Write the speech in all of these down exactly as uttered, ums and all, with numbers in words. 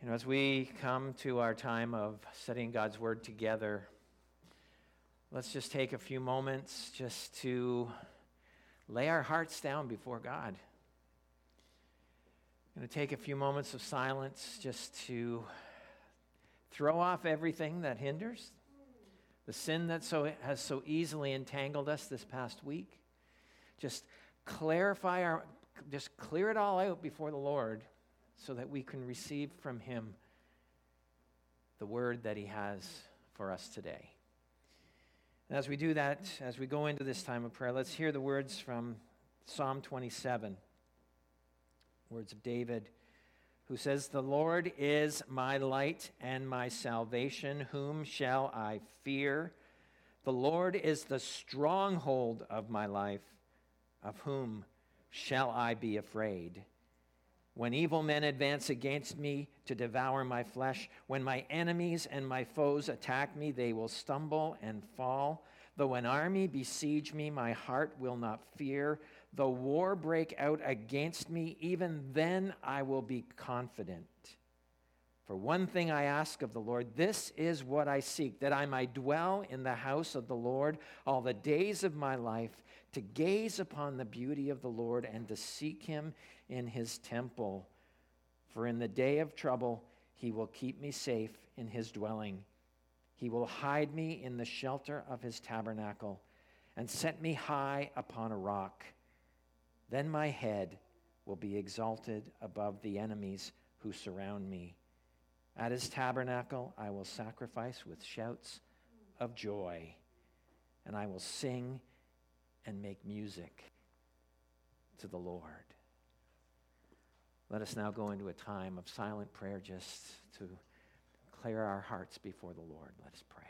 You know, as we come to our time of studying God's Word together, let's just take a few moments just to lay our hearts down before God. I'm going to take a few moments of silence just to throw off everything that hinders, the sin that so has so easily entangled us this past week. Just clarify our, just clear it all out before the Lord so that we can receive from Him the word that He has for us today. And as we do that, as we go into this time of prayer, let's hear the words from Psalm twenty-seven, words of David, who says, "The Lord is my light and my salvation. Whom shall I fear? The Lord is the stronghold of my life. Of whom shall I be afraid? When evil men advance against me to devour my flesh, when my enemies and my foes attack me, they will stumble and fall. Though an army besiege me, my heart will not fear. Though war break out against me, even then I will be confident. For one thing I ask of the Lord, this is what I seek, that I might dwell in the house of the Lord all the days of my life, to gaze upon the beauty of the Lord and to seek Him in His temple. For in the day of trouble He will keep me safe in His dwelling. He will hide me in the shelter of His tabernacle and set me high upon a rock. Then my head will be exalted above the enemies who surround me. At His tabernacle I will sacrifice with shouts of joy, and I will sing and make music to the Lord." Let us now go into a time of silent prayer just to clear our hearts before the Lord. Let us pray.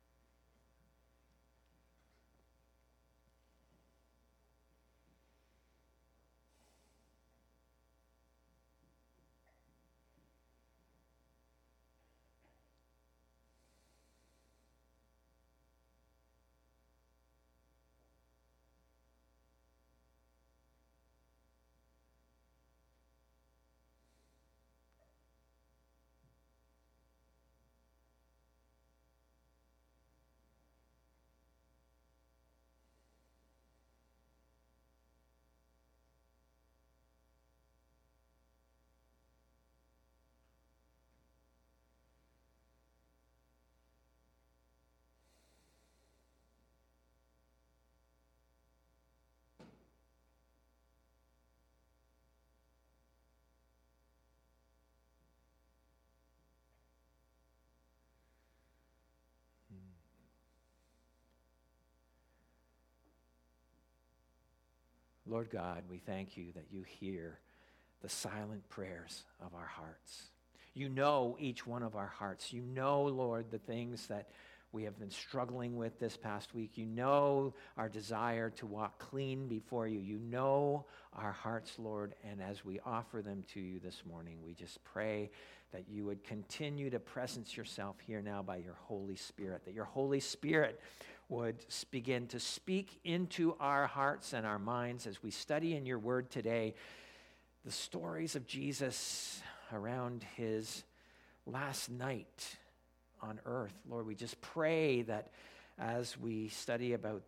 Lord God, we thank You that You hear the silent prayers of our hearts. You know each one of our hearts. You know, Lord, the things that we have been struggling with this past week. You know our desire to walk clean before You. You know our hearts, Lord, and as we offer them to You this morning, we just pray that You would continue to presence Yourself here now by Your Holy Spirit, that Your Holy Spirit would begin to speak into our hearts and our minds as we study in Your Word today the stories of Jesus around His last night on earth. Lord, we just pray that as we study about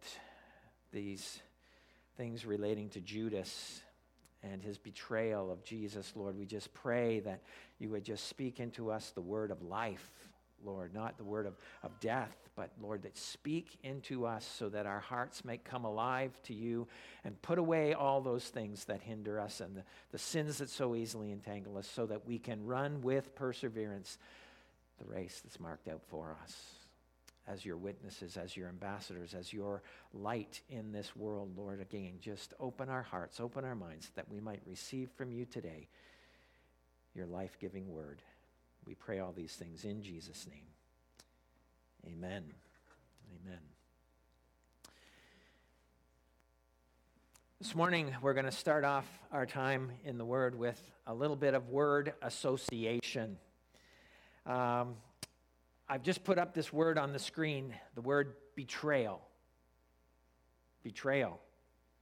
these things relating to Judas and his betrayal of Jesus, Lord, we just pray that You would just speak into us the word of life, Lord, not the word of, of death, but Lord, that speak into us so that our hearts might come alive to You and put away all those things that hinder us and the, the sins that so easily entangle us, so that we can run with perseverance the race that's marked out for us as Your witnesses, as Your ambassadors, as Your light in this world. Lord, again, just open our hearts, open our minds, that we might receive from You today Your life-giving word. We pray all these things in Jesus' name. Amen. Amen. This morning, we're going to start off our time in the Word with a little bit of word association. Um, I've just put up this word on the screen, the word betrayal. Betrayal.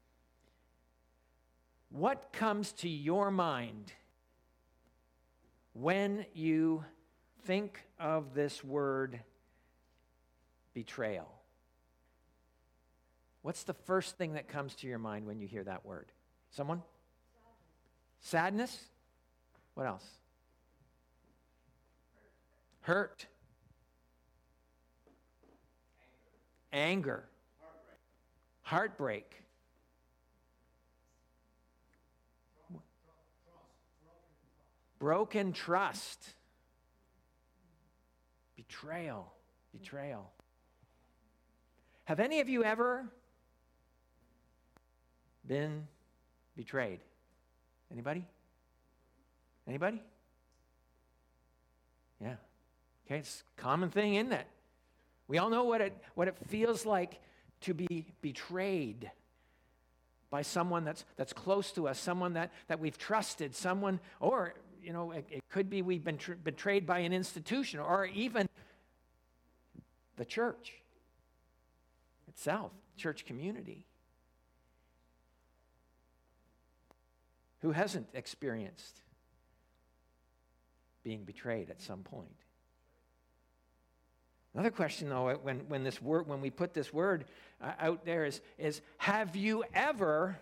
What comes to your mind when you think of this word betrayal? What's the first thing that comes to your mind when you hear that word? Someone? Sadness. Sadness? What else? Hurt. Anger. Heartbreak. Heartbreak. Broken trust. Betrayal. Betrayal. Have any of you ever been betrayed? Anybody? Anybody? Yeah. Okay, it's a common thing, isn't it? We all know what it what it feels like to be betrayed by someone that's that's close to us, someone that, that we've trusted, someone, or, you know, it, it could be we've been tr- betrayed by an institution, or even the church itself, church community. Who hasn't experienced being betrayed at some point? Another question, though, when, when this word, when we put this word uh, out there is, is, have you ever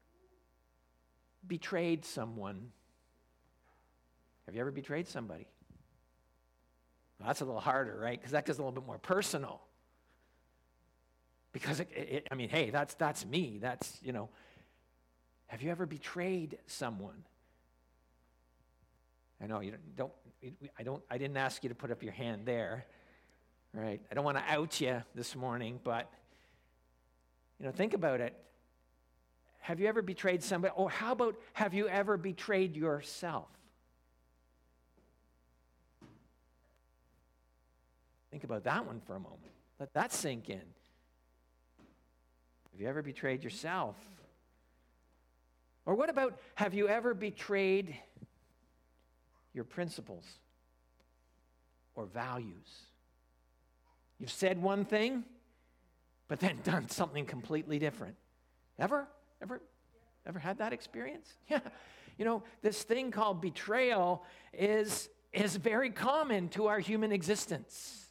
betrayed someone? Have you ever betrayed somebody? Well, that's a little harder, right? Because that gets a little bit more personal. Because, it, it, I mean, hey, that's that's me. That's, you know, have you ever betrayed someone? I know you don't, don't I don't I didn't ask you to put up your hand there. Right? I don't want to out you this morning, but you know, think about it. Have you ever betrayed somebody? Or how about have you ever betrayed yourself? Think about that one for a moment. Let that sink in. Have you ever betrayed yourself? Or what about, have you ever betrayed your principles or values? You've said one thing, but then done something completely different. Ever? Ever? Ever had that experience? Yeah. You know, this thing called betrayal is, is very common to our human existence.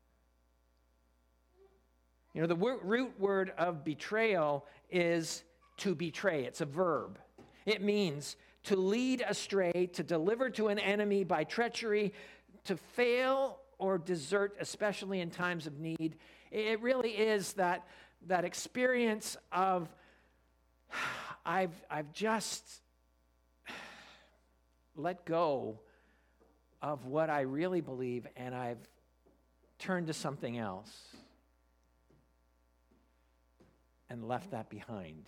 You know, the wor- root word of betrayal is to betray. It's a verb. It means to lead astray, to deliver to an enemy by treachery, to fail or desert, especially in times of need. It really is that, that experience of, I've, I've just let go of what I really believe, and I've turned to something else and left that behind.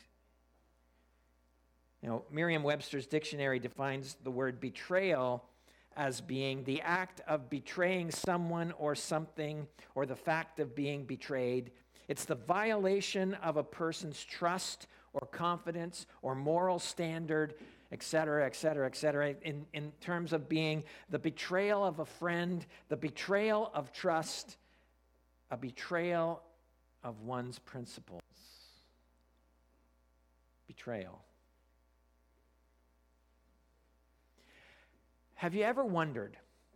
You know, Merriam-Webster's dictionary defines the word betrayal as being the act of betraying someone or something, or the fact of being betrayed. It's the violation of a person's trust or confidence or moral standard, et cetera, et cetera, et cetera, in, in terms of being the betrayal of a friend, the betrayal of trust, a betrayal of one's principles. Betrayal. Have you ever wondered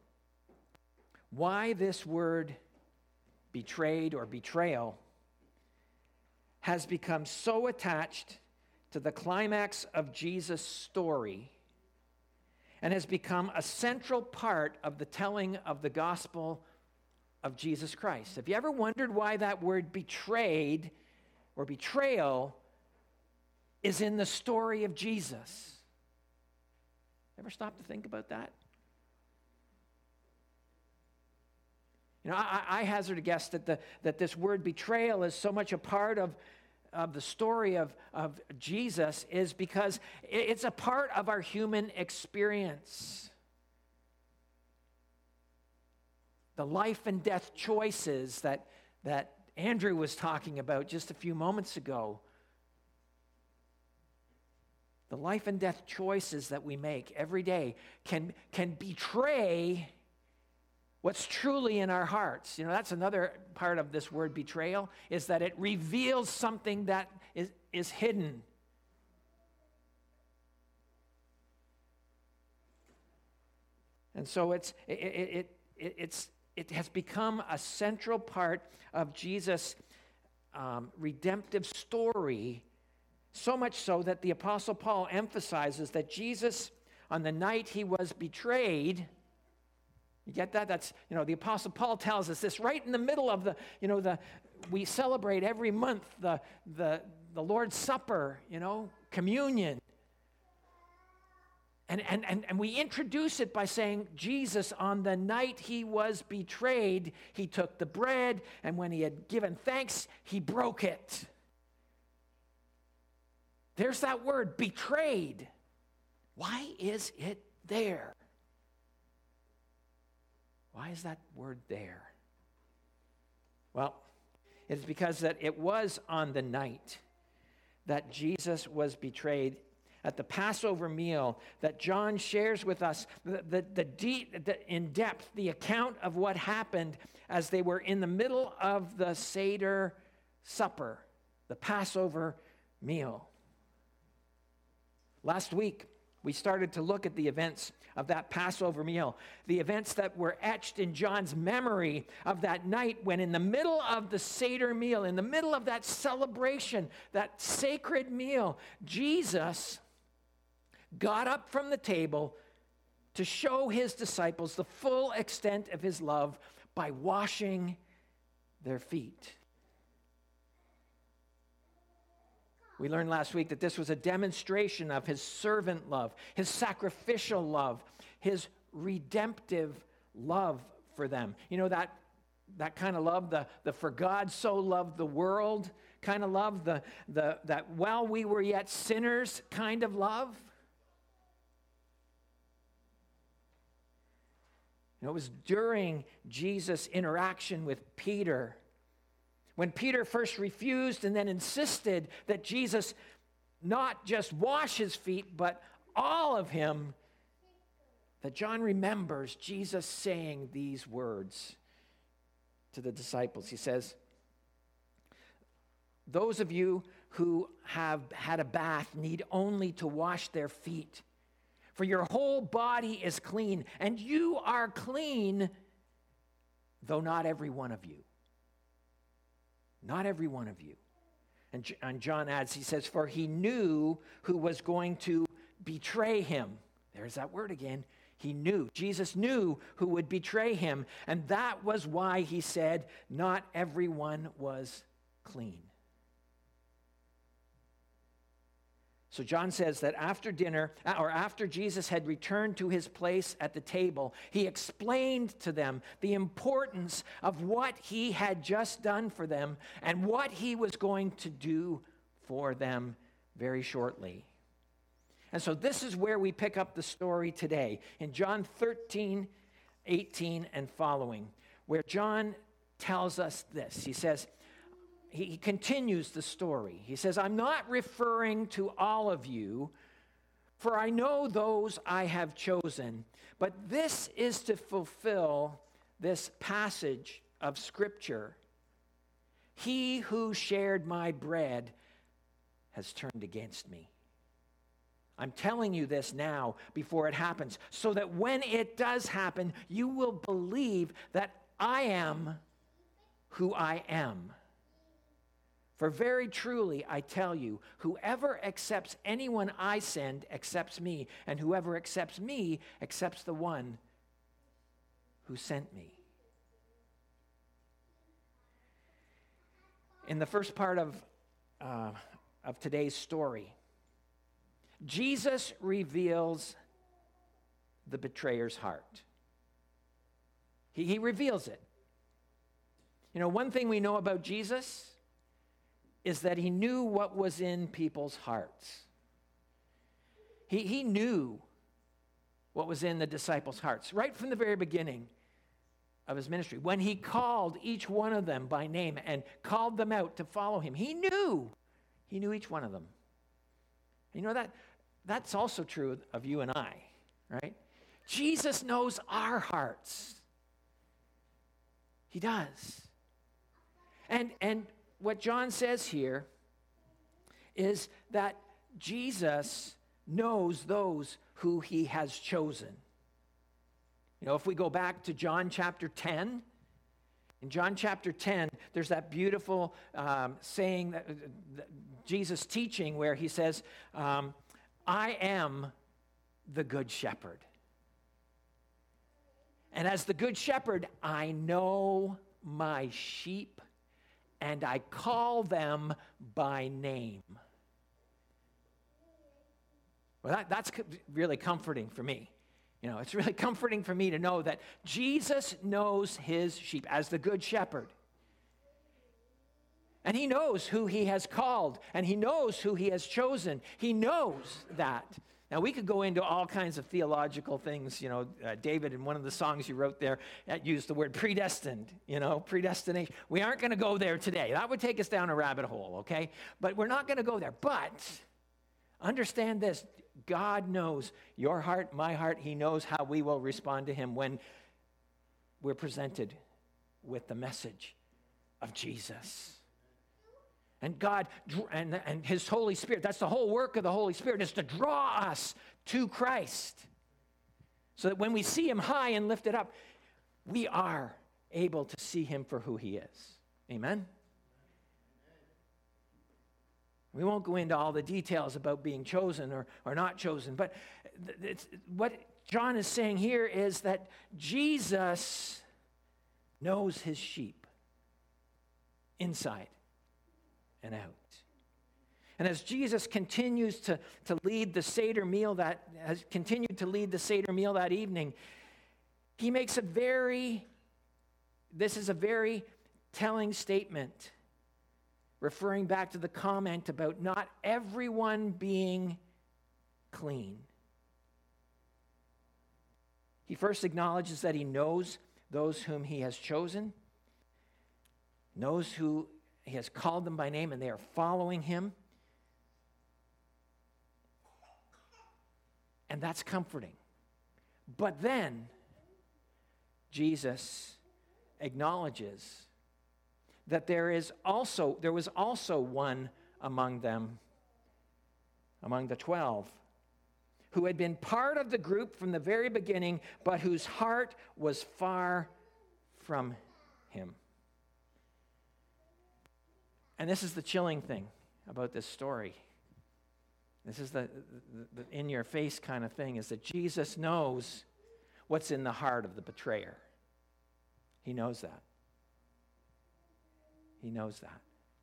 why this word betrayed or betrayal has become so attached to the climax of Jesus' story and has become a central part of the telling of the gospel of Jesus Christ? Have you ever wondered why that word betrayed or betrayal is in the story of Jesus? Ever stop to think about that? You know, I, I hazard a guess that the that this word betrayal is so much a part of, of the story of, of Jesus is because it's a part of our human experience. The life and death choices that, that Andrew was talking about just a few moments ago. The life and death choices that we make every day can, can betray what's truly in our hearts. You know, that's another part of this word betrayal, is that it reveals something that is, is hidden. And so it's it, it, it, it's, it has become a central part of Jesus' um, redemptive story, so much so that the Apostle Paul emphasizes that Jesus, on the night he was betrayed, you get that? That's, you know, the Apostle Paul tells us this right in the middle of the, you know, the, we celebrate every month the, the, the Lord's Supper, you know, communion. And, and, and, and we introduce it by saying, Jesus, on the night he was betrayed, he took the bread, and when he had given thanks, he broke it. There's that word, betrayed. Why is it there? Why is that word there? Well, it's because that it was on the night that Jesus was betrayed, at the Passover meal, that John shares with us the, the, the deep, the, in depth the account of what happened as they were in the middle of the Seder supper, the Passover meal. Last week, we started to look at the events of that Passover meal, the events that were etched in John's memory of that night when in the middle of the Seder meal, in the middle of that celebration, that sacred meal, Jesus got up from the table to show his disciples the full extent of his love by washing their feet. We learned last week that this was a demonstration of his servant love, his sacrificial love, his redemptive love for them. You know, that, that kind of love, the, the for God so loved the world kind of love, the, the, that while we were yet sinners kind of love. You know, it was during Jesus' interaction with Peter, when Peter first refused and then insisted that Jesus not just wash his feet, but all of him, that John remembers Jesus saying these words to the disciples. He says, "Those of you who have had a bath need only to wash their feet, for your whole body is clean, and you are clean, though not every one of you." Not every one of you. And, and John adds, he says, "For he knew who was going to betray him." There's that word again. He knew. Jesus knew who would betray him. And that was why he said, not everyone was clean. So John says that after dinner, or after Jesus had returned to his place at the table, he explained to them the importance of what he had just done for them and what he was going to do for them very shortly. And so this is where we pick up the story today, in John thirteen, eighteen and following, where John tells us this. He says, He continues the story. He says, "I'm not referring to all of you, for I know those I have chosen, but this is to fulfill this passage of Scripture. He who shared my bread has turned against me. I'm telling you this now before it happens, so that when it does happen, you will believe that I am who I am. For very truly, I tell you, whoever accepts anyone I send accepts me, and whoever accepts me accepts the one who sent me." In the first part of, uh, of today's story, Jesus reveals the betrayer's heart. He, he reveals it. You know, one thing we know about Jesus is that he knew what was in people's hearts. He, he knew what was in the disciples' hearts right from the very beginning of his ministry. When he called each one of them by name and called them out to follow him, he knew. He knew each one of them. You know, that that's also true of you and I, right? Jesus knows our hearts. He does. And and what John says here is that Jesus knows those who he has chosen. You know, if we go back to John chapter ten, in John chapter ten, there's that beautiful um, saying, that, uh, that Jesus teaching where he says, um, I am the good shepherd. And as the good shepherd, I know my sheep, and I call them by name. Well, that, that's really comforting for me. You know, it's really comforting for me to know that Jesus knows his sheep as the good shepherd. And he knows who he has called, and he knows who he has chosen. He knows that. Now, we could go into all kinds of theological things. You know, uh, David, in one of the songs you wrote there, uh, used the word predestined, you know, predestination. We aren't going to go there today. That would take us down a rabbit hole, okay? But we're not going to go there. But understand this. God knows your heart, my heart. He knows how we will respond to him when we're presented with the message of Jesus. And God and, and his Holy Spirit, that's the whole work of the Holy Spirit, is to draw us to Christ. So that when we see him high and lifted up, we are able to see him for who he is. Amen? We won't go into all the details about being chosen or, or not chosen, but it's, what John is saying here is that Jesus knows his sheep inside and out. And as Jesus continues to, to lead the Seder meal that has continued to lead the Seder meal that evening, he makes a very, this is a very telling statement, referring back to the comment about not everyone being clean. He first acknowledges that he knows those whom he has chosen, knows who he has called them by name, and they are following him. And that's comforting. But then, Jesus acknowledges that there is also, there was also one among them, among the twelve, who had been part of the group from the very beginning, but whose heart was far from him. And this is the chilling thing about this story. This is the, the, the in-your-face kind of thing, is that Jesus knows what's in the heart of the betrayer. He knows that. He knows that.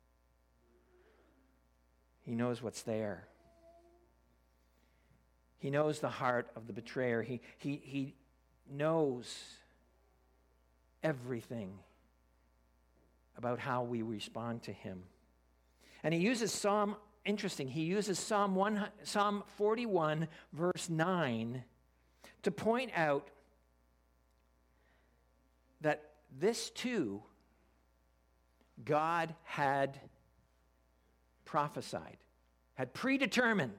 He knows what's there. He knows the heart of the betrayer. He, he, he knows everything about how we respond to him. And he uses Psalm, interesting, he uses Psalm, one, Psalm forty-one, verse nine, to point out that this too, God had prophesied, had predetermined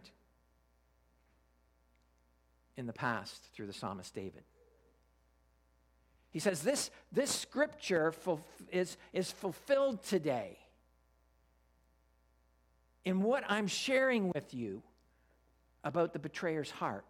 in the past through the psalmist David. He says this, this scripture fulf- is, is fulfilled today in what I'm sharing with you about the betrayer's heart.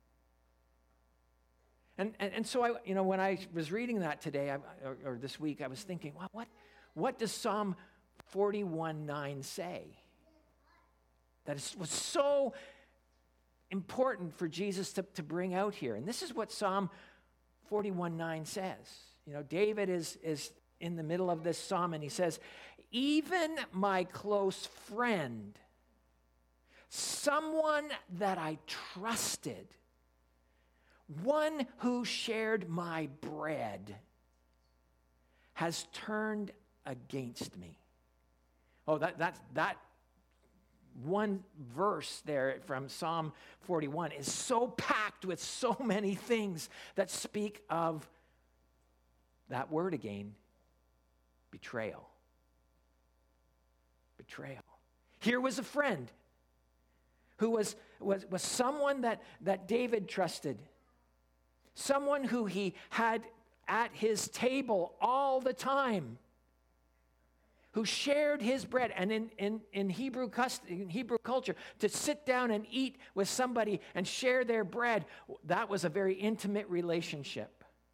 And, and, and so, I, you know, when I was reading that today, I, or, or this week, I was thinking, well, what, what does Psalm forty-one nine say? That is, was so important for Jesus to, to bring out here. And this is what Psalm forty-one nine says. You know, David is, is in the middle of this psalm, and he says, even my close friend, someone that I trusted, one who shared my bread, has turned against me. Oh, that that that one verse there from Psalm forty-one is so packed with so many things that speak of that word again, betrayal. Betrayal. Here was a friend who was, was, was someone that, that David trusted, someone who he had at his table all the time, who shared his bread. And in, in, in, Hebrew cust- in Hebrew culture, to sit down and eat with somebody and share their bread, that was a very intimate relationship.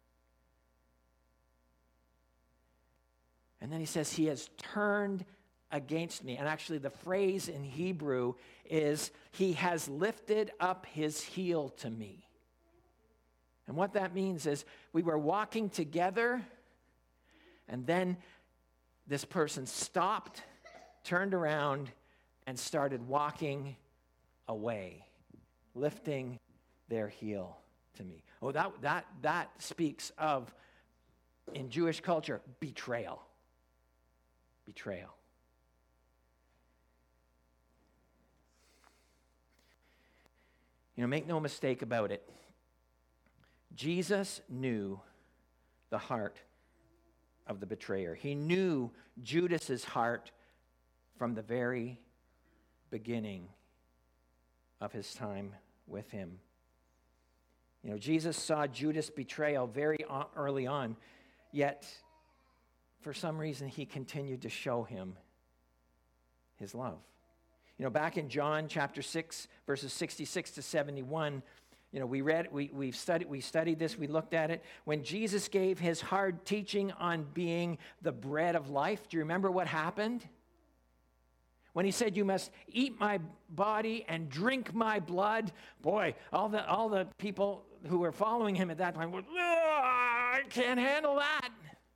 And then he says, he has turned against me. And actually the phrase in Hebrew is, he has lifted up his heel to me. And what that means is, we were walking together, and then this person stopped, turned around, and started walking away, lifting their heel to me. Oh, that, that, that speaks of, in Jewish culture, betrayal. Betrayal. You know, make no mistake about it. Jesus knew the heart of the betrayer. He knew Judas's heart from the very beginning of his time with him. You know, Jesus saw Judas' betrayal very early on, yet for some reason he continued to show him his love. You know, back in John chapter six, verses sixty-six to seventy-one, you know, we read, we we've studied, we studied this, we looked at it. When Jesus gave his hard teaching on being the bread of life, do you remember what happened? When he said, you must eat my body and drink my blood, boy, all the all the people who were following him at that time were, I can't handle that.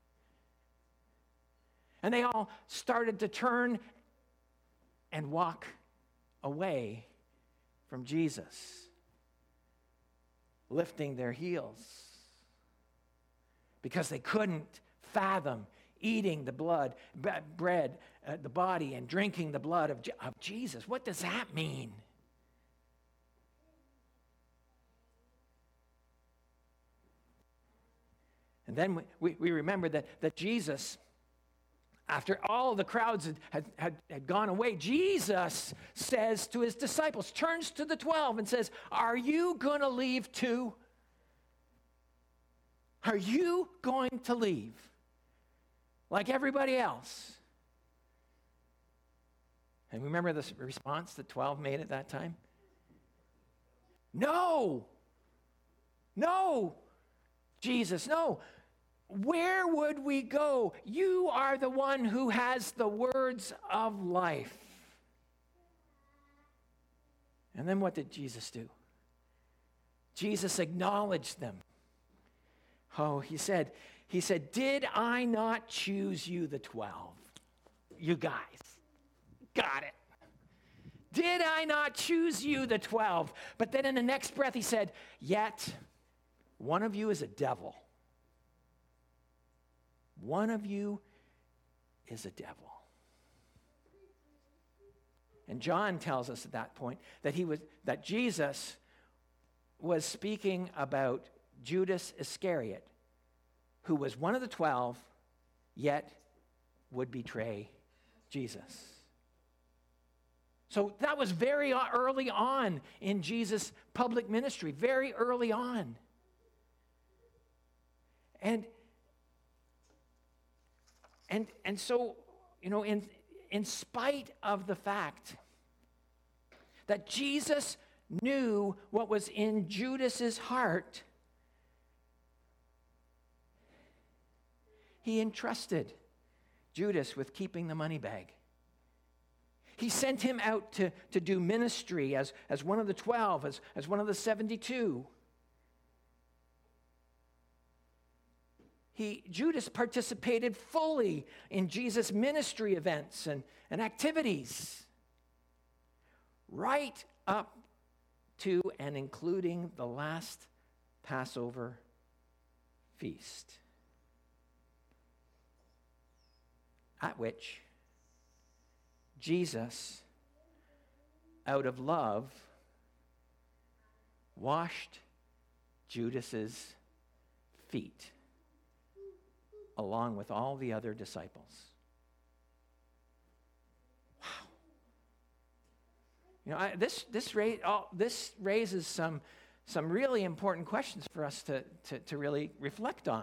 And they all started to turn and walk away from Jesus, lifting their heels, because they couldn't fathom eating the blood, bread, uh, the body, and drinking the blood of, of Jesus. What does that mean? And then we, we, we remember that, that Jesus, after all the crowds had, had, had, had gone away, Jesus says to his disciples, turns to the twelve and says, are you going to leave too? Are you going to leave like everybody else? And remember the response the twelve made at that time? No. No, Jesus, no. Where would we go? You are the one who has the words of life. And then what did Jesus do? Jesus acknowledged them. Oh, he said, he said, did I not choose you, the twelve? You guys, got it. Did I not choose you, the twelve? But then in the next breath he said, yet one of you is a devil. One of you is a devil. And John tells us at that point that he was that Jesus was speaking about Judas Iscariot, who was one of the twelve, yet would betray Jesus. So that was very early on in Jesus' public ministry, very early on. And And and so, you know, in, in spite of the fact that Jesus knew what was in Judas's heart, he entrusted Judas with keeping the money bag. He sent him out to, to do ministry as, as one of the twelve, as, as one of the seventy-two. He, Judas participated fully in Jesus' ministry events and, and activities, right up to and including the last Passover feast, at which Jesus, out of love, washed Judas's feet, along with all the other disciples. Wow. You know, I, this this, ra- all, this raises some, some really important questions for us to, to, to really reflect on.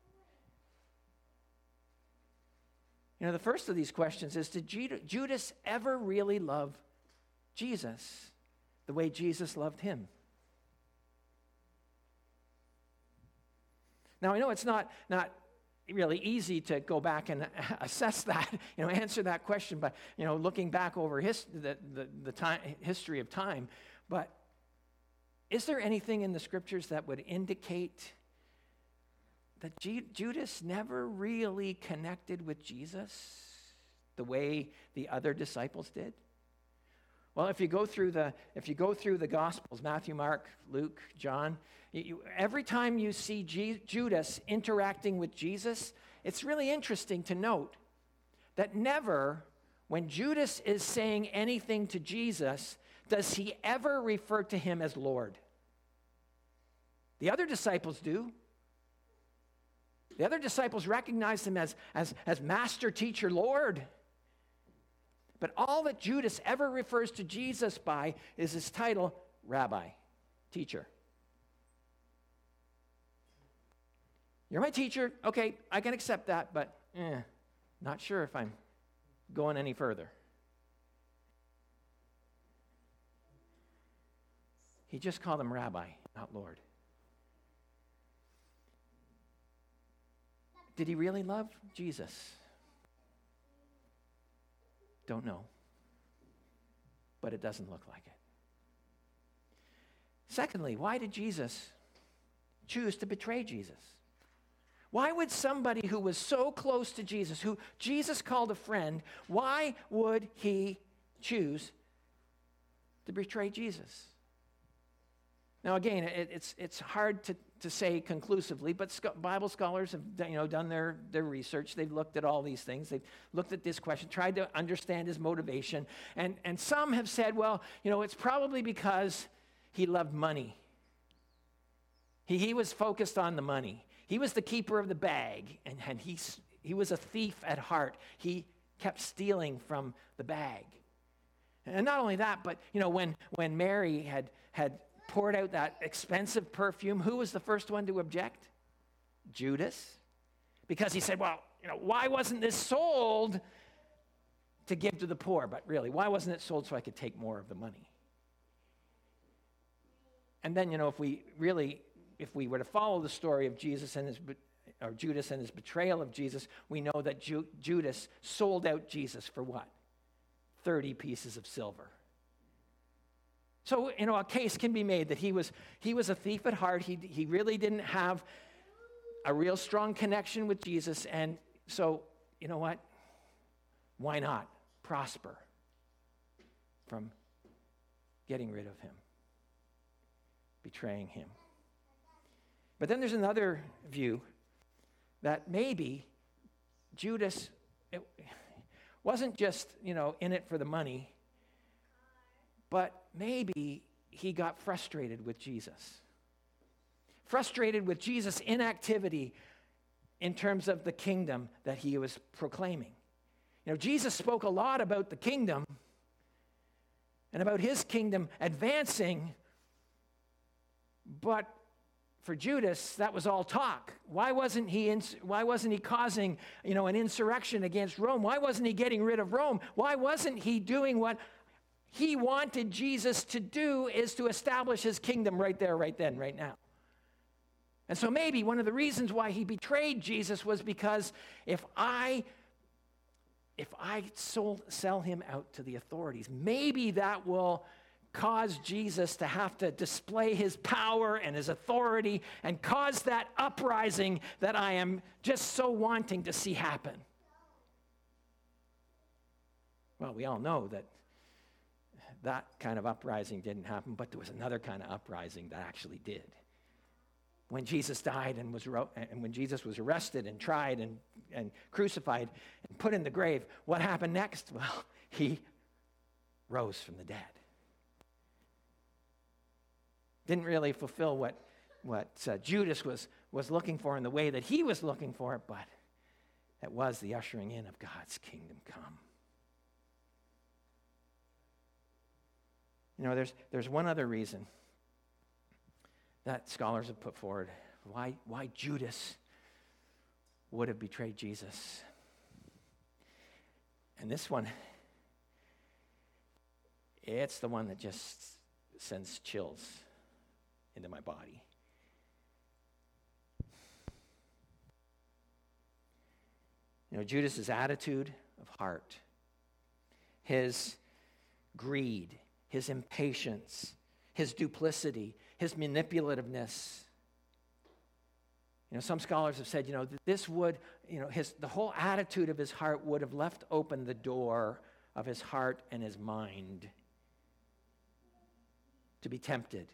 You know, the first of these questions is, did Judas ever really love Jesus the way Jesus loved him? Now, I know it's not, not really easy to go back and assess that, you know, answer that question by, you know, looking back over his, the, the, the time, history of time. But is there anything in the scriptures that would indicate that G- Judas never really connected with Jesus the way the other disciples did? Well, if you go through the if you go through the Gospels, Matthew, Mark, Luke, John, you, you, every time you see G- Judas interacting with Jesus, it's really interesting to note that never, when Judas is saying anything to Jesus, does he ever refer to him as Lord. The other disciples do. The other disciples recognize him as, as, as Master, Teacher, Lord. But all that Judas ever refers to Jesus by is his title, Rabbi, Teacher. You're my teacher. Okay, I can accept that, but eh, not sure if I'm going any further. He just called him Rabbi, not Lord. Did he really love Jesus? Don't know. But it doesn't look like it. Secondly, why did Jesus choose to betray Jesus? Why would somebody who was so close to Jesus, who Jesus called a friend, why would he choose to betray Jesus? Now, again, it, it's it's hard to, to say conclusively, but sc- Bible scholars have you know done their, their research. They've looked at all these things. They've looked at this question, tried to understand his motivation. And, and some have said, well, you know, it's probably because he loved money. He, he was focused on the money. He was the keeper of the bag, and, and he, he was a thief at heart. He kept stealing from the bag. And not only that, but, you know, when, when Mary had had poured out that expensive perfume, who was the first one to object? Judas. Because he said, well, you know, why wasn't this sold to give to the poor? But really, why wasn't it sold so I could take more of the money? And then, you know, if we really, if we were to follow the story of Jesus and his, or Judas and his betrayal of Jesus, we know that Ju- Judas sold out Jesus for what? thirty pieces of silver. So, you know, a case can be made that he was he was a thief at heart. He, he really didn't have a real strong connection with Jesus. And so, you know what? Why not prosper from getting rid of him, betraying him? But then there's another view that maybe Judas it wasn't just, you know, in it for the money, but maybe he got frustrated with Jesus. Frustrated with Jesus' inactivity in terms of the kingdom that he was proclaiming. You know, Jesus spoke a lot about the kingdom and about his kingdom advancing, but for Judas, that was all talk. Why wasn't he ins- why wasn't he causing, you know, an insurrection against Rome? Why wasn't he getting rid of Rome? Why wasn't he doing what he wanted Jesus to do, is to establish his kingdom right there, right then, right now? And so maybe one of the reasons why he betrayed Jesus was because if I if I sold, sell him out to the authorities, maybe that will cause Jesus to have to display his power and his authority and cause that uprising that I am just so wanting to see happen. Well, we all know that that kind of uprising didn't happen, but there was another kind of uprising that actually did. When Jesus died and was and when Jesus was arrested and tried and, and crucified and put in the grave, what happened next? Well, he rose from the dead. Didn't really fulfill what, what uh, Judas was, was looking for in the way that he was looking for it, but it was the ushering in of God's kingdom come. You know, there's there's one other reason that scholars have put forward why why Judas would have betrayed Jesus. And this one, it's the one that just sends chills into my body. You know, Judas's attitude of heart, his greed, his impatience, his duplicity, his manipulativeness. You know, some scholars have said, you know, that this would, you know, his the whole attitude of his heart would have left open the door of his heart and his mind to be tempted.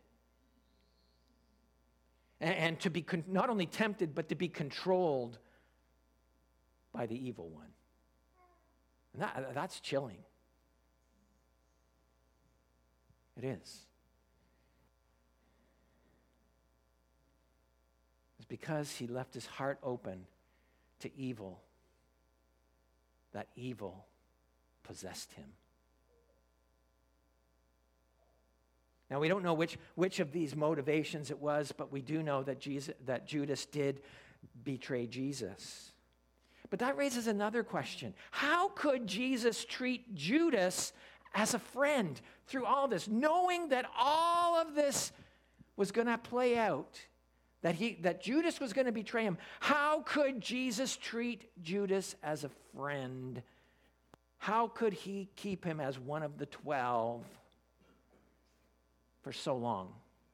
And, and to be con- not only tempted, but to be controlled by the evil one. And that, that's chilling. It is. It's because he left his heart open to evil, that evil possessed him. Now, we don't know which, which of these motivations it was, but we do know that, Jesus, that Judas did betray Jesus. But that raises another question. How could Jesus treat Judas as a friend through all this, knowing that all of this was going to play out, that he that Judas was going to betray him? How could Jesus treat Judas as a friend? How could he keep him as one of the twelve for so long?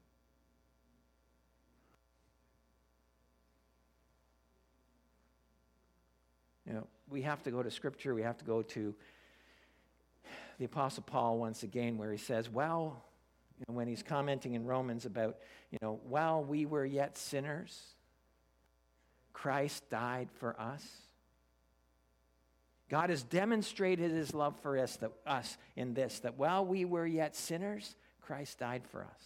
You know, we have to go to Scripture. We have to go to the Apostle Paul once again, where he says, well, you know, when he's commenting in Romans about, you know, while we were yet sinners, Christ died for us. God has demonstrated his love for us, that, us in this, that while we were yet sinners, Christ died for us.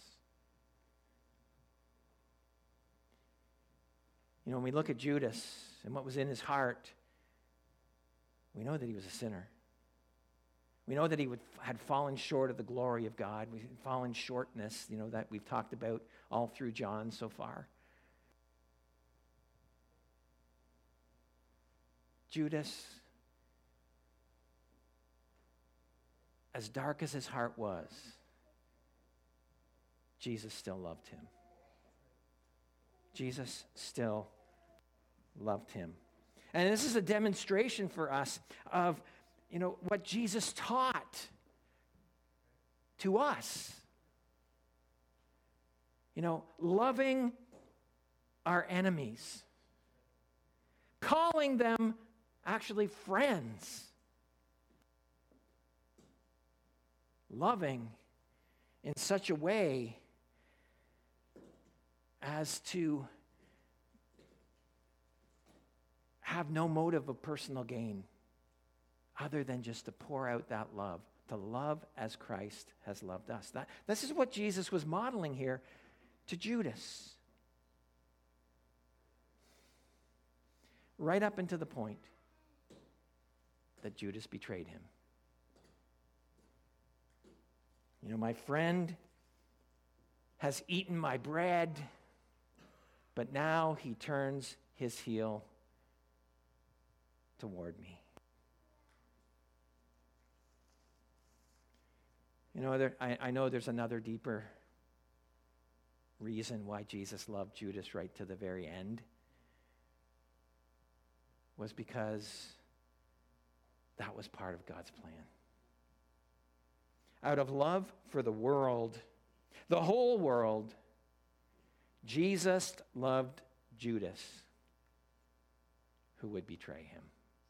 You know, when we look at Judas and what was in his heart, we know that he was a sinner. We know that he would, had fallen short of the glory of God. We've fallen shortness, you know, that we've talked about all through John so far. Judas, as dark as his heart was, Jesus still loved him. Jesus still loved him. And this is a demonstration for us of, you know, what Jesus taught to us. You know, loving our enemies, calling them actually friends, loving in such a way as to have no motive of personal gain other than just to pour out that love, to love as Christ has loved us. That, this is what Jesus was modeling here to Judas. Right up until the point that Judas betrayed him. You know, my friend has eaten my bread, but now he turns his heel toward me. You know, there, I, I know there's another deeper reason why Jesus loved Judas right to the very end. Was because that was part of God's plan. Out of love for the world, the whole world, Jesus loved Judas, who would betray him.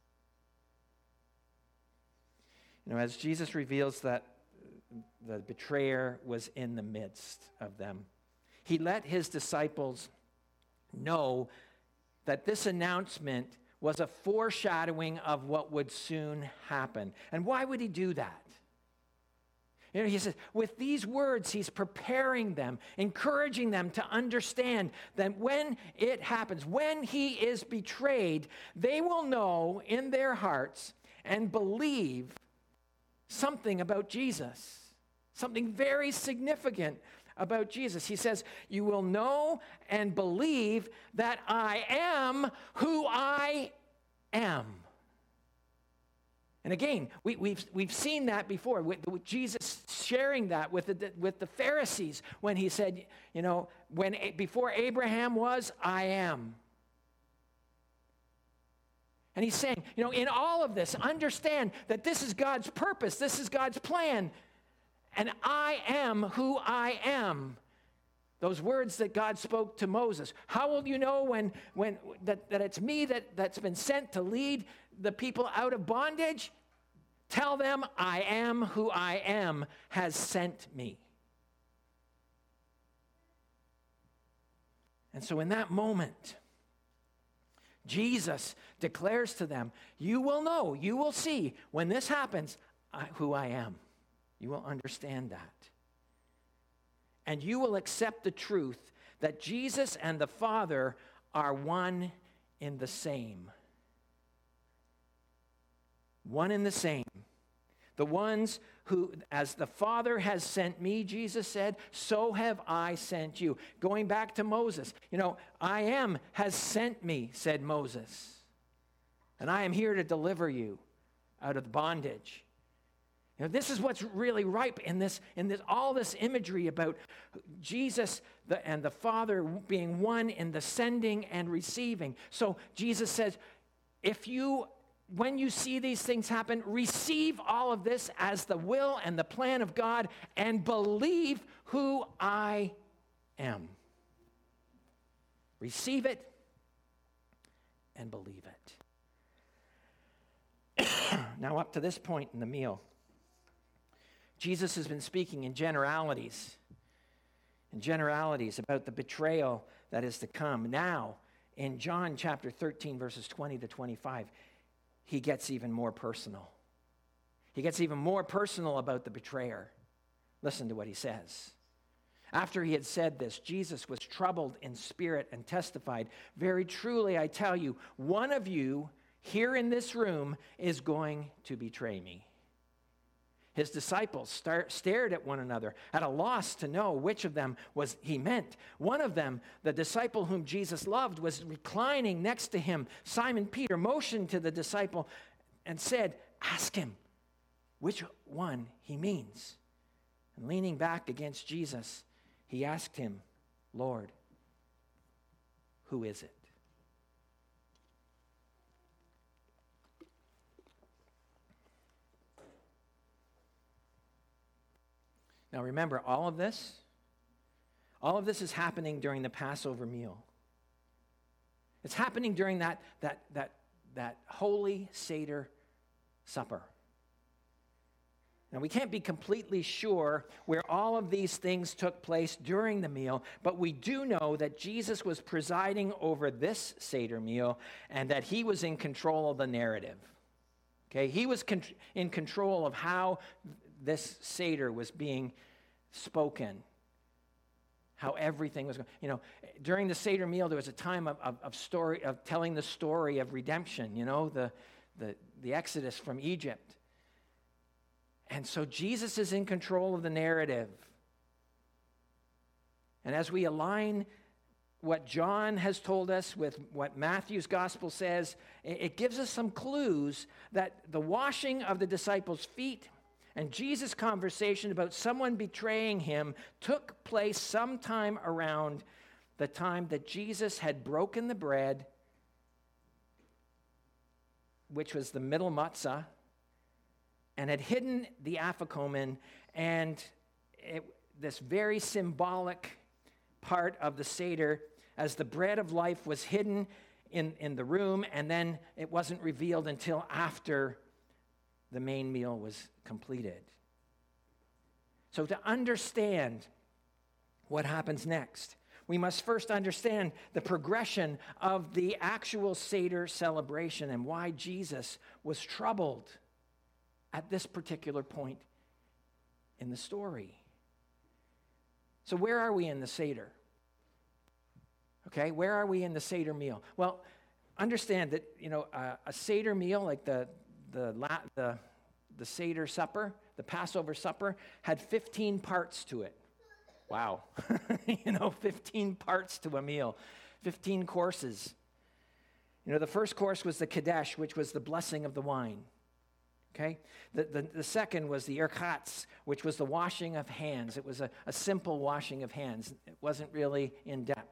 You know, as Jesus reveals that the betrayer was in the midst of them, he let his disciples know that this announcement was a foreshadowing of what would soon happen. And why would he do that? You know, he says, with these words, he's preparing them, encouraging them to understand that when it happens, when he is betrayed, they will know in their hearts and believe something about Jesus, something very significant about Jesus. He says, you will know and believe that I am who I am. And again, we, we've, we've seen that before, with, with Jesus sharing that with the, with the Pharisees when he said, you know, when before Abraham was, I am. And he's saying, you know, in all of this, understand that this is God's purpose. This is God's plan. And I am who I am. Those words that God spoke to Moses. How will you know when, when that, that it's me that, that's been sent to lead the people out of bondage? Tell them I am who I am has sent me. And so in that moment, Jesus declares to them, you will know, you will see, when this happens, I, who I am. You will understand that. And you will accept the truth that Jesus and the Father are one in the same. One in the same. The ones who, as the Father has sent me, Jesus said, so have I sent you. Going back to Moses, you know, I am has sent me, said Moses. And I am here to deliver you out of bondage. You know, this is what's really ripe in this, in this, all this imagery about Jesus the, and the Father being one in the sending and receiving. So Jesus says, if you, when you see these things happen, receive all of this as the will and the plan of God and believe who I am. Receive it and believe it. Now, up to this point in the meal, Jesus has been speaking in generalities, in generalities about the betrayal that is to come. Now, in John chapter thirteen, verses twenty to twenty-five, he gets even more personal. He gets even more personal about the betrayer. Listen to what he says. After he had said this, Jesus was troubled in spirit and testified, very truly I tell you, one of you here in this room is going to betray me. His disciples start, stared at one another, at a loss to know which of them was he meant. One of them, the disciple whom Jesus loved, was reclining next to him. Simon Peter motioned to the disciple and said, ask him which one he means. And leaning back against Jesus, he asked him, Lord, who is it? Now remember, all of this, all of this is happening during the Passover meal. It's happening during that, that, that, that holy Seder supper. Now, we can't be completely sure where all of these things took place during the meal, but we do know that Jesus was presiding over this Seder meal and that he was in control of the narrative. Okay, he was con- in control of how this Seder was being spoken, how everything was going. You know, during the Seder meal, there was a time of, of, of story of telling the story of redemption. You know, the the the Exodus from Egypt, and so Jesus is in control of the narrative. And as we align what John has told us with what Matthew's gospel says, it, it gives us some clues that the washing of the disciples' feet and Jesus' conversation about someone betraying him took place sometime around the time that Jesus had broken the bread, which was the middle matzah, and had hidden the aphicomen, and it, this very symbolic part of the Seder, as the bread of life was hidden in, in the room, and then it wasn't revealed until after the main meal was completed. So to understand what happens next, we must first understand the progression of the actual Seder celebration and why Jesus was troubled at this particular point in the story. So where are we in the Seder? Okay, where are we in the Seder meal? Well, understand that, you know, uh, a Seder meal, like the the the the Seder supper, the Passover supper, had fifteen parts to it. Wow. You know, fifteen parts to a meal, fifteen courses. You know, the first course was the Kadesh, which was the blessing of the wine. Okay? The, the, the second was the Irkatz, which was the washing of hands. It was a, a simple washing of hands. It wasn't really in depth.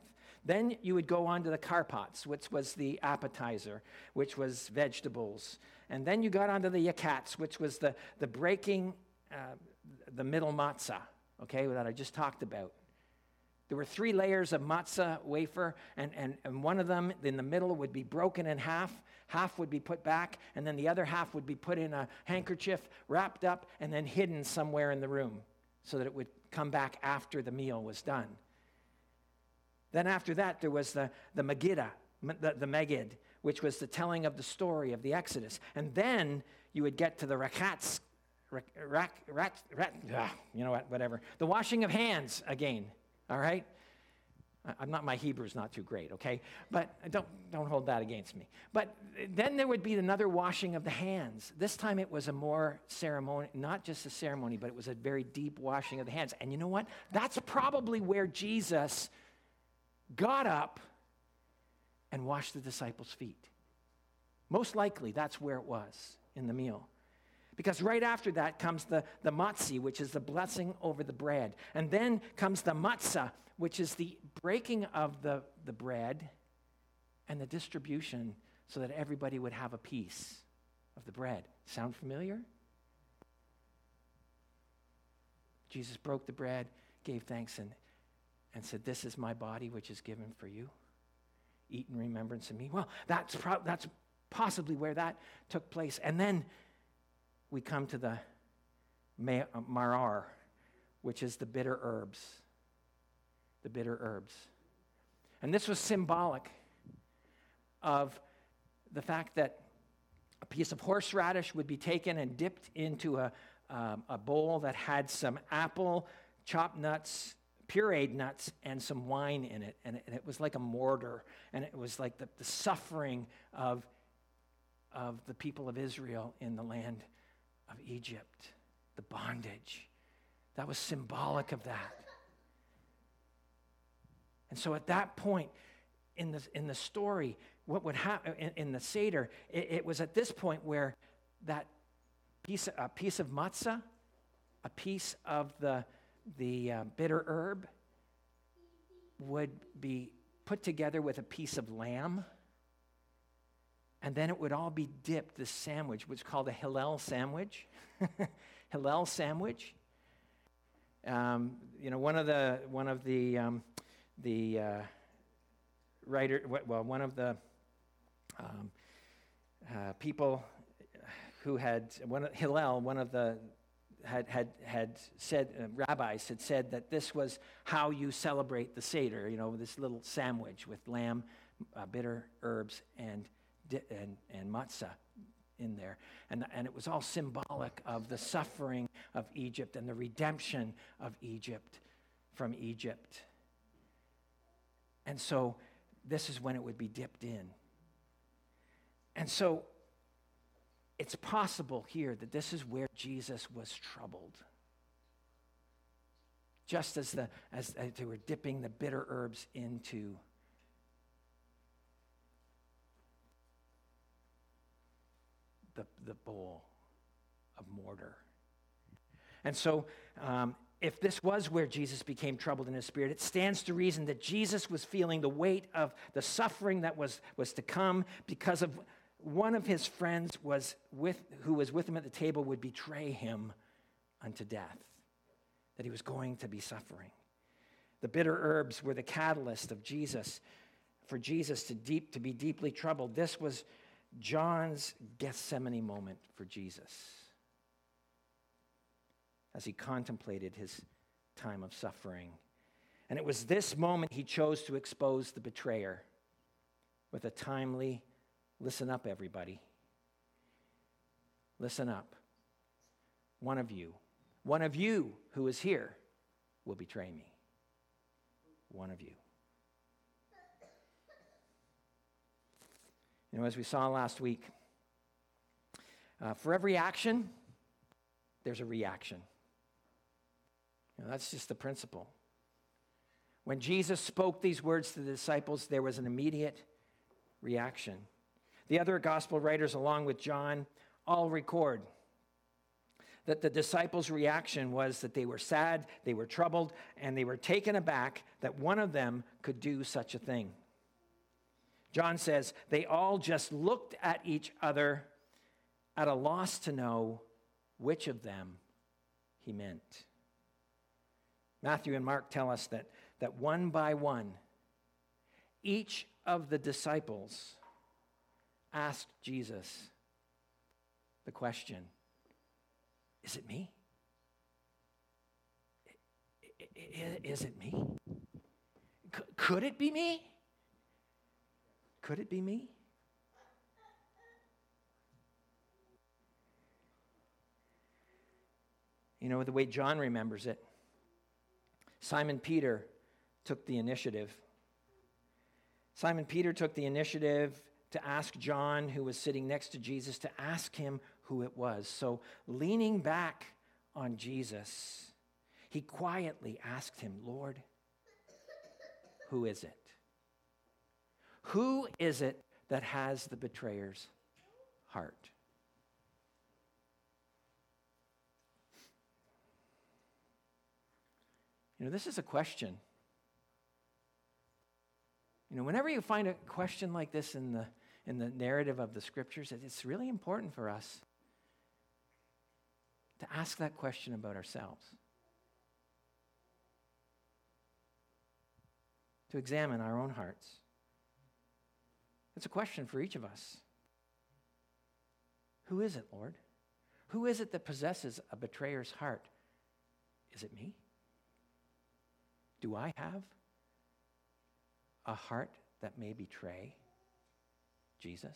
Then you would go on to the karpats, which was the appetizer, which was vegetables. And then you got onto the yakats, which was the, the breaking, uh, the middle matzah, okay, that I just talked about. There were three layers of matzah wafer, and, and, and one of them in the middle would be broken in half. Half would be put back, and then the other half would be put in a handkerchief, wrapped up, and then hidden somewhere in the room so that it would come back after the meal was done. Then after that, there was the, the Megiddah, the, the Megid, which was the telling of the story of the Exodus. And then you would get to the rakats, rak, rak, rat, rat, ah, you know what, whatever. The washing of hands again, all right? I'm not, my Hebrew's not too great, okay? But don't, don't hold that against me. But then there would be another washing of the hands. This time it was a more ceremony, not just a ceremony, but it was a very deep washing of the hands. And you know what? That's probably where Jesus got up and washed the disciples' feet. Most likely that's where it was in the meal. Because right after that comes the, the matzi, which is the blessing over the bread. And then comes the matzah, which is the breaking of the, the bread and the distribution so that everybody would have a piece of the bread. Sound familiar? Jesus broke the bread, gave thanks, and, and said, "This is my body, which is given for you. Eat in remembrance of me." Well, that's, pro- that's possibly where that took place. And then we come to the marar, which is the bitter herbs. The bitter herbs. And this was symbolic of the fact that a piece of horseradish would be taken and dipped into a, um, a bowl that had some apple, chopped nuts, pureed nuts, and some wine in it. And it, and it was like a mortar. And it was like the, the suffering of, of the people of Israel in the land of Egypt, the bondage. That was symbolic of that. And so at that point in the, in the story, what would happen in, in the Seder, it, it was at this point where that piece, a piece of matzah, a piece of the, the uh, bitter herb would be put together with a piece of lamb, and then it would all be dipped, this sandwich, which is called a Hillel sandwich. Hillel sandwich. Um, you know, one of the, one of the, um, the uh, writer, well, one of the um, uh, people who had, one of, Hillel, one of the, had had had said, uh, rabbis had said that this was how you celebrate the Seder, you know, this little sandwich with lamb, uh, bitter herbs, and, and, and matzah in there. And, and it was all symbolic of the suffering of Egypt and the redemption of Egypt from Egypt. And so this is when it would be dipped in. And so it's possible here that this is where Jesus was troubled. Just as, the, as, as they were dipping the bitter herbs into the, the bowl of mortar. And so um, if this was where Jesus became troubled in his spirit, it stands to reason that Jesus was feeling the weight of the suffering that was, was to come because of one of his friends was with, who was with him at the table would betray him unto death, that he was going to be suffering. The bitter herbs were the catalyst of Jesus, for Jesus to deep to be deeply troubled. This was John's Gethsemane moment for Jesus as he contemplated his time of suffering. And it was this moment he chose to expose the betrayer with a timely, listen up, everybody. Listen up. One of you, one of you who is here will betray me. One of you. You know, as we saw last week, uh, for every action, there's a reaction. You know, that's just the principle. When Jesus spoke these words to the disciples, there was an immediate reaction. The other gospel writers, along with John, all record that the disciples' reaction was that they were sad, they were troubled, and they were taken aback that one of them could do such a thing. John says, they all just looked at each other at a loss to know which of them he meant. Matthew and Mark tell us that, that one by one, each of the disciples asked Jesus the question, is it me? Is it me? Could it be me? Could it be me? You know, the way John remembers it, Simon Peter took the initiative. Simon Peter took the initiative to ask John, who was sitting next to Jesus, to ask him who it was. So, leaning back on Jesus, he quietly asked him, Lord, who is it? Who is it that has the betrayer's heart? You know, this is a question. You know, whenever you find a question like this in the in the narrative of the scriptures, it's really important for us to ask that question about ourselves. To examine our own hearts. It's a question for each of us. Who is it, Lord? Who is it that possesses a betrayer's heart? Is it me? Do I have a heart that may betray Jesus?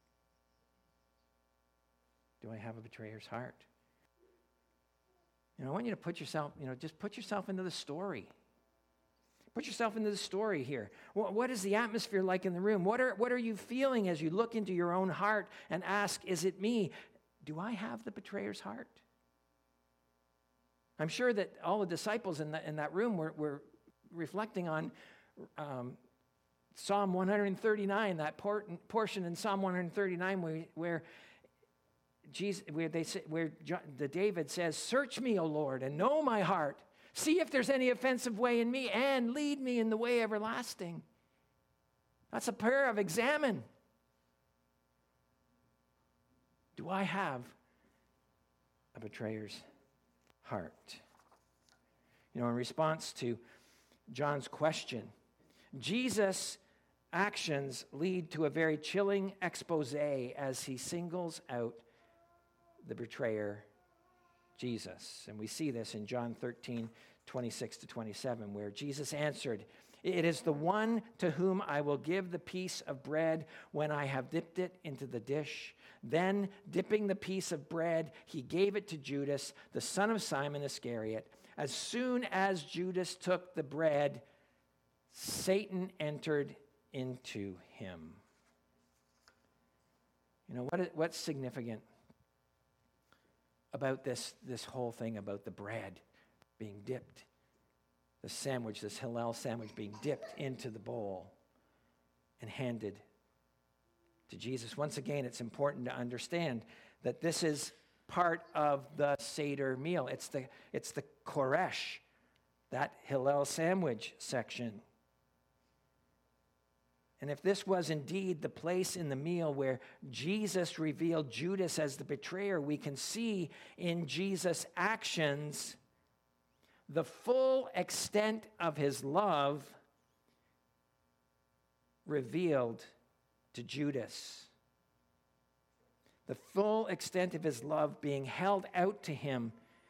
Do I have a betrayer's heart? You know, I want you to put yourself, you know, just put yourself into the story. Put yourself into the story here. What, what is the atmosphere like in the room? What are, what are you feeling as you look into your own heart and ask, is it me? Do I have the betrayer's heart? I'm sure that all the disciples in, the, in that room were, were reflecting on um, Psalm one thirty-nine, that por- portion in Psalm one thirty-nine where, where Jesus, where they say, where John, the David says, "Search me, O Lord, and know my heart. See if there's any offensive way in me, and lead me in the way everlasting." That's a prayer of examine. Do I have a betrayer's heart? You know, in response to John's question, Jesus' actions lead to a very chilling expose as he singles out the betrayer, Jesus. And we see this in John thirteen, twenty-six to twenty-seven, where Jesus answered, "It is the one to whom I will give the piece of bread when I have dipped it into the dish." Then, dipping the piece of bread, he gave it to Judas, the son of Simon Iscariot. As soon as Judas took the bread, Satan entered into him. You know, what is, what's significant about this, this whole thing about the bread being dipped, the sandwich, this Hillel sandwich being dipped into the bowl and handed to Jesus? Once again, it's important to understand that this is part of the Seder meal. It's the, it's the Koresh, that Hillel sandwich section. And if this was indeed the place in the meal where Jesus revealed Judas as the betrayer, we can see in Jesus' actions the full extent of his love revealed to Judas. The full extent of his love being held out to him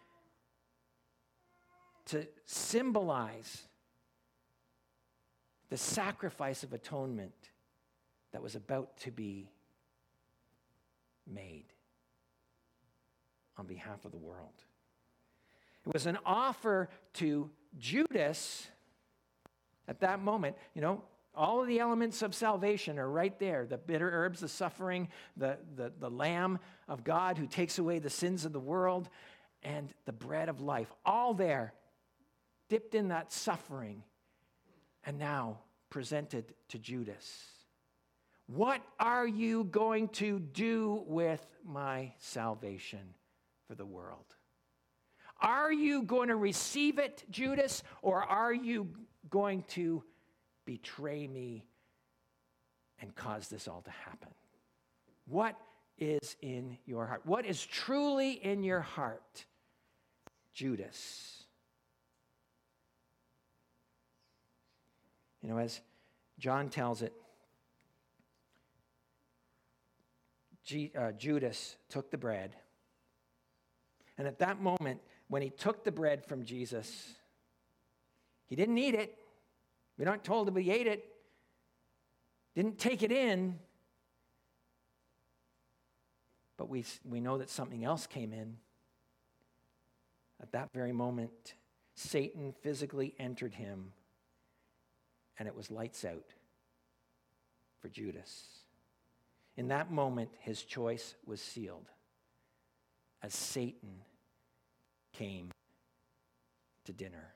to symbolize the sacrifice of atonement that was about to be made on behalf of the world. It was an offer to Judas at that moment. You know, all of the elements of salvation are right there. The bitter herbs, the suffering, the, the, the Lamb of God who takes away the sins of the world, and the bread of life. All there, dipped in that suffering, and now presented to Judas. What are you going to do with my salvation for the world? Are you going to receive it, Judas, or are you going to betray me and cause this all to happen? What is in your heart? What is truly in your heart, Judas? You know, as John tells it, G, uh, Judas took the bread. And at that moment, when he took the bread from Jesus, he didn't eat it. We're not told that he ate it. Didn't take it in. But we, we know that something else came in. At that very moment, Satan physically entered him, and it was lights out for Judas. In that moment, his choice was sealed as Satan came to dinner.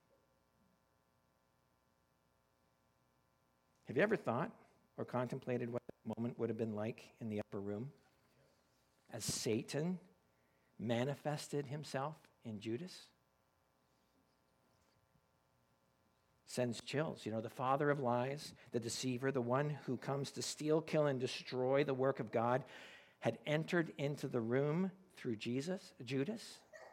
Have you ever thought or contemplated what that moment would have been like in the upper room as Satan manifested himself in Judas? Sends chills. You know, the father of lies, the deceiver, the one who comes to steal, kill, and destroy the work of God, had entered into the room through Jesus, Judas.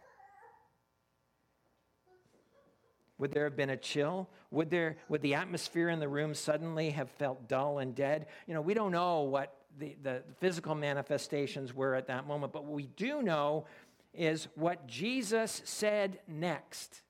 Would there have been a chill? Would there, would the atmosphere in the room suddenly have felt dull and dead? You know, we don't know what the, the physical manifestations were at that moment, but what we do know is what Jesus said next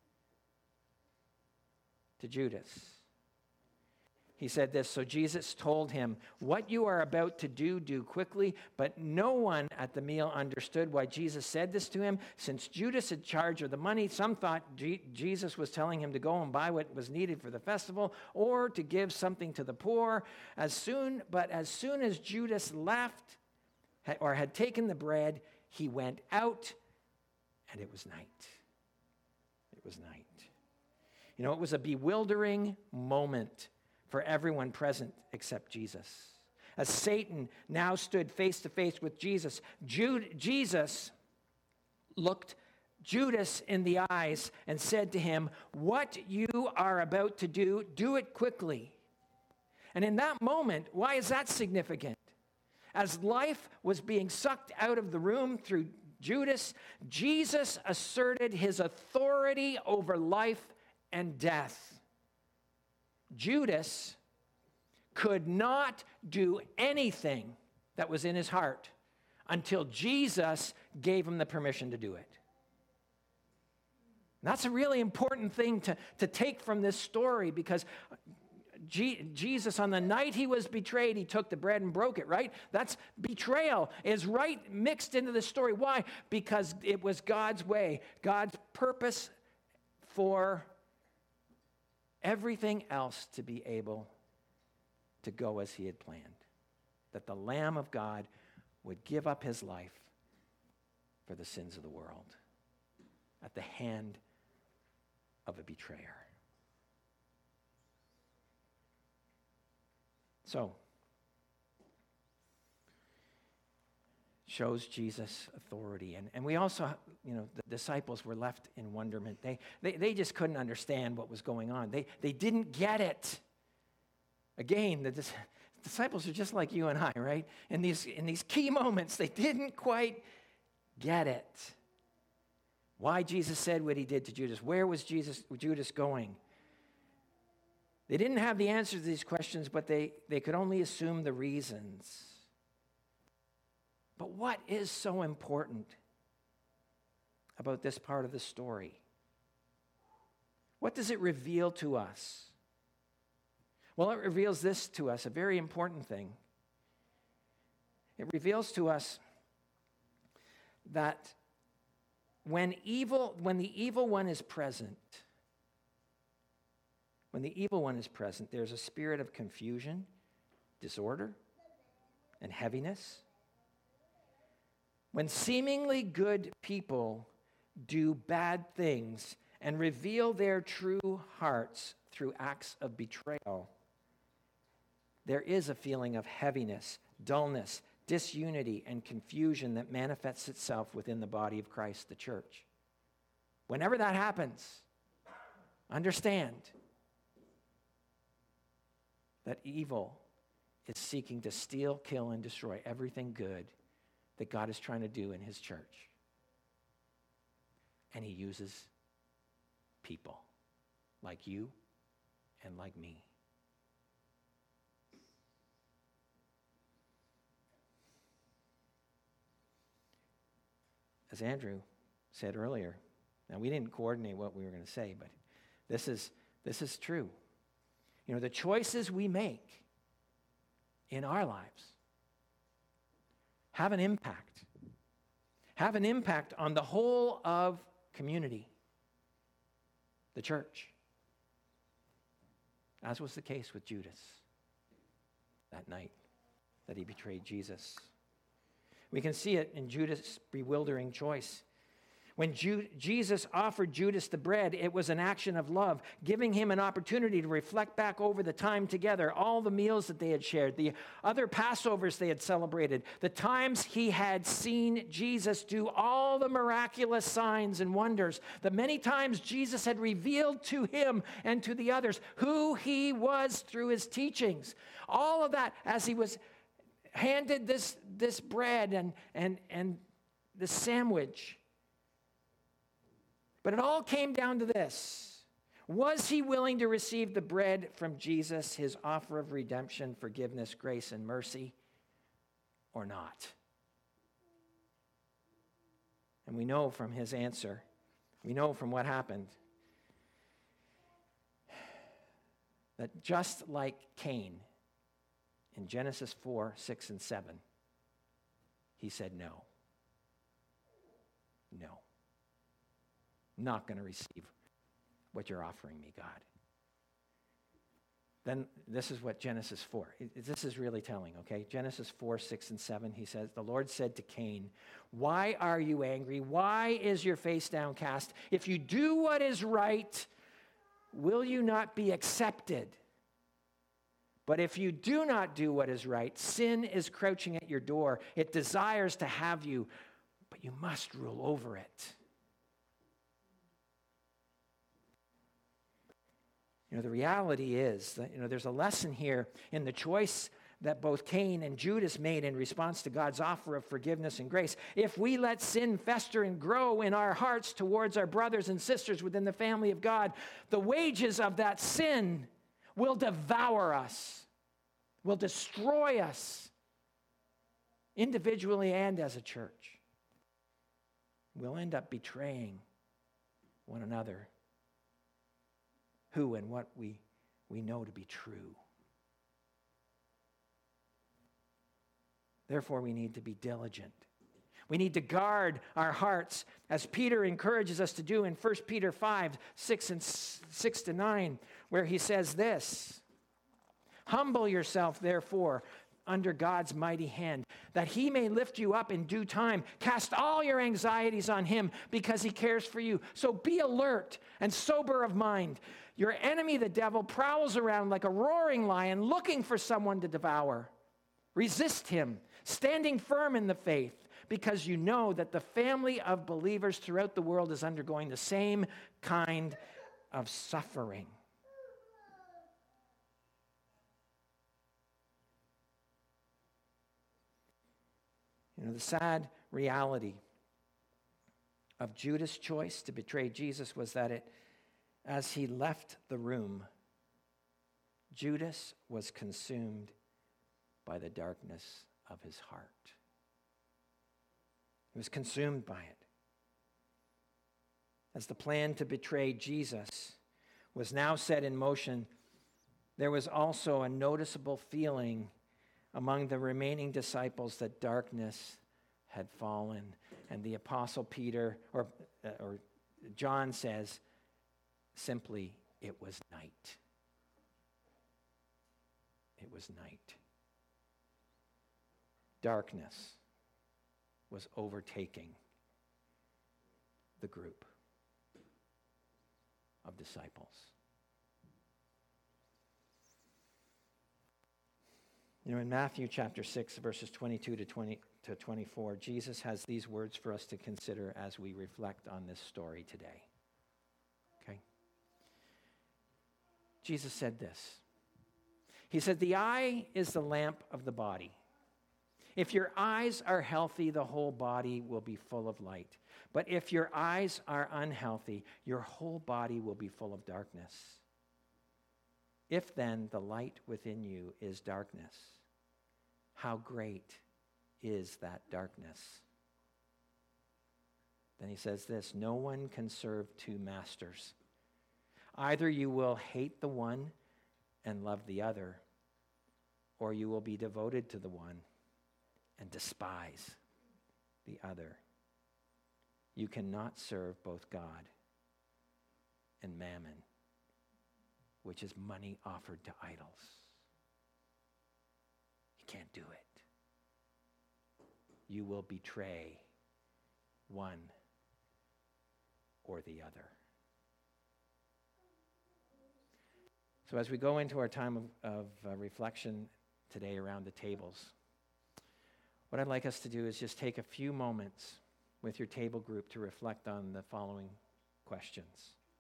to Judas. He said this, so Jesus told him, what you are about to do, do quickly. But no one at the meal understood why Jesus said this to him. Since Judas had charge of the money, some thought G- Jesus was telling him to go and buy what was needed for the festival or to give something to the poor. As soon, but as soon as Judas left or had taken the bread, he went out, and it was night. It was night. You know, it was a bewildering moment for everyone present except Jesus. As Satan now stood face to face with Jesus, Jude, Jesus looked Judas in the eyes and said to him, what you are about to do, do it quickly. And in that moment, why is that significant? As life was being sucked out of the room through Judas, Jesus asserted his authority over life and death. Judas could not do anything that was in his heart until Jesus gave him the permission to do it. And that's a really important thing to, to take from this story, because G- Jesus, on the night he was betrayed, he took the bread and broke it, right? That's betrayal is right mixed into the story. Why? Because it was God's way, God's purpose for everything else to be able to go as he had planned. That the Lamb of God would give up his life for the sins of the world at the hand of a betrayer. So, shows Jesus' authority. And, and we also, you know, the disciples were left in wonderment. They, they, they just couldn't understand what was going on. They, they didn't get it. Again, the dis- disciples are just like you and I, right? In these, in these key moments, they didn't quite get it. Why Jesus said what he did to Judas. Where was Jesus, Judas going? They didn't have the answers to these questions, but they, they could only assume the reasons. But what is so important about this part of the story? What does it reveal to us? Well, it reveals this to us, a very important thing. It reveals to us that when evil, when the evil one is present, when the evil one is present, there's a spirit of confusion, disorder, and heaviness. When seemingly good people do bad things and reveal their true hearts through acts of betrayal, there is a feeling of heaviness, dullness, disunity, and confusion that manifests itself within the body of Christ, the church. Whenever that happens, understand that evil is seeking to steal, kill, and destroy everything good that God is trying to do in his church. And he uses people like you and like me. As Andrew said earlier, now we didn't coordinate what we were going to say, but this is this is true. You know, the choices we make in our lives have an impact. Have an impact on the whole of community, the church. As was the case with Judas that night that he betrayed Jesus. We can see it in Judas' bewildering choice. When Ju- Jesus offered Judas the bread, it was an action of love, giving him an opportunity to reflect back over the time together, all the meals that they had shared, the other Passovers they had celebrated, the times he had seen Jesus do all the miraculous signs and wonders, the many times Jesus had revealed to him and to the others who he was through his teachings. All of that as he was handed this, this bread and, and, and the sandwich. But it all came down to this. Was he willing to receive the bread from Jesus, his offer of redemption, forgiveness, grace, and mercy, or not? And we know from his answer, we know from what happened, that just like Cain in Genesis four, six, and seven, he said no. No. Not going to receive what you're offering me, God. Then this is what Genesis four, it, this is really telling, okay? Genesis four, six, and seven, he says, the Lord said to Cain, why are you angry? Why is your face downcast? If you do what is right, will you not be accepted? But if you do not do what is right, sin is crouching at your door. It desires to have you, but you must rule over it. You know, the reality is that, you know, there's a lesson here in the choice that both Cain and Judas made in response to God's offer of forgiveness and grace. If we let sin fester and grow in our hearts towards our brothers and sisters within the family of God, the wages of that sin will devour us, will destroy us, individually and as a church. We'll end up betraying one another, who and what we, we know to be true. Therefore, we need to be diligent. We need to guard our hearts, as Peter encourages us to do in First Peter five, six, and six to nine, where he says this, humble yourself, therefore, under God's mighty hand, that he may lift you up in due time. Cast all your anxieties on him because he cares for you. So be alert and sober of mind. Your enemy, the devil, prowls around like a roaring lion looking for someone to devour. Resist him, standing firm in the faith, because you know that the family of believers throughout the world is undergoing the same kind of suffering. You know, the sad reality of Judas' choice to betray Jesus was that it, as he left the room, Judas was consumed by the darkness of his heart. He was consumed by it. As the plan to betray Jesus was now set in motion, there was also a noticeable feeling among the remaining disciples that darkness had fallen. And the Apostle Peter, or, or John says, simply, it was night. It was night. Darkness was overtaking the group of disciples. You know, in Matthew chapter six, verses twenty-two to twenty to twenty-four, Jesus has these words for us to consider as we reflect on this story today. Jesus said this. He said, the eye is the lamp of the body. If your eyes are healthy, the whole body will be full of light. But if your eyes are unhealthy, your whole body will be full of darkness. If then the light within you is darkness, how great is that darkness? Then he says this, no one can serve two masters. Either you will hate the one and love the other, or you will be devoted to the one and despise the other. You cannot serve both God and mammon, which is money offered to idols. You can't do it. You will betray one or the other. So as we go into our time of, of uh, reflection today around the tables, what I'd like us to do is just take a few moments with your table group to reflect on the following questions.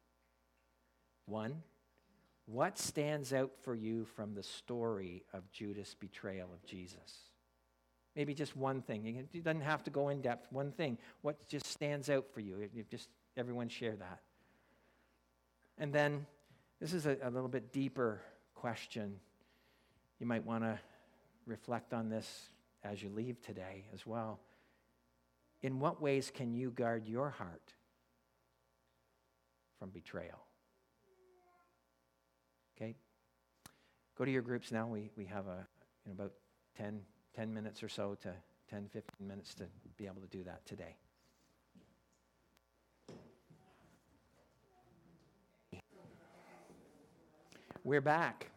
One, what stands out for you from the story of Judas' betrayal of Jesus? Maybe just one thing. It doesn't have to go in depth. One thing. What just stands out for you? You just everyone share that. And then this is a, a little bit deeper question. You might want to reflect on this as you leave today as well. In what ways can you guard your heart from betrayal? Okay? Go to your groups now. We we have a you know, about ten, ten minutes or so to ten, fifteen minutes to be able to do that today. We're back.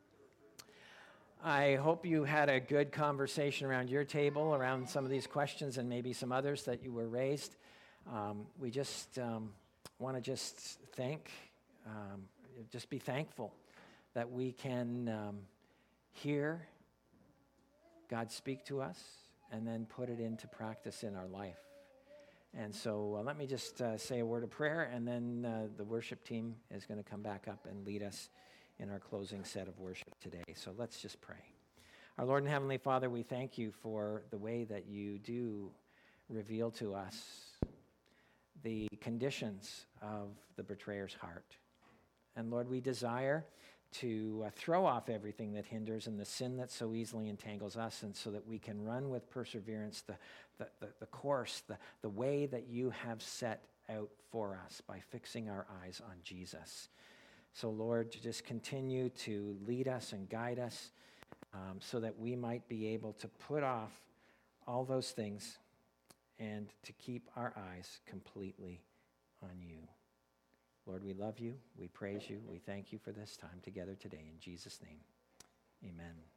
I hope you had a good conversation around your table, around some of these questions and maybe some others that you were raised. Um, we just um, want to just thank, um, just be thankful that we can um, hear God speak to us and then put it into practice in our life. And so uh, let me just uh, say a word of prayer, and then uh, the worship team is going to come back up and lead us in our closing set of worship today. So let's just pray. Our Lord and Heavenly Father, we thank you for the way that you do reveal to us the conditions of the betrayer's heart. And Lord, we desire to uh, throw off everything that hinders and the sin that so easily entangles us, and so that we can run with perseverance the, the, the, the course, the, the way that you have set out for us by fixing our eyes on Jesus. So, Lord, just continue to lead us and guide us um, so that we might be able to put off all those things and to keep our eyes completely on you. Lord, we love you. We praise you. We thank you for this time together today. In Jesus' name, amen.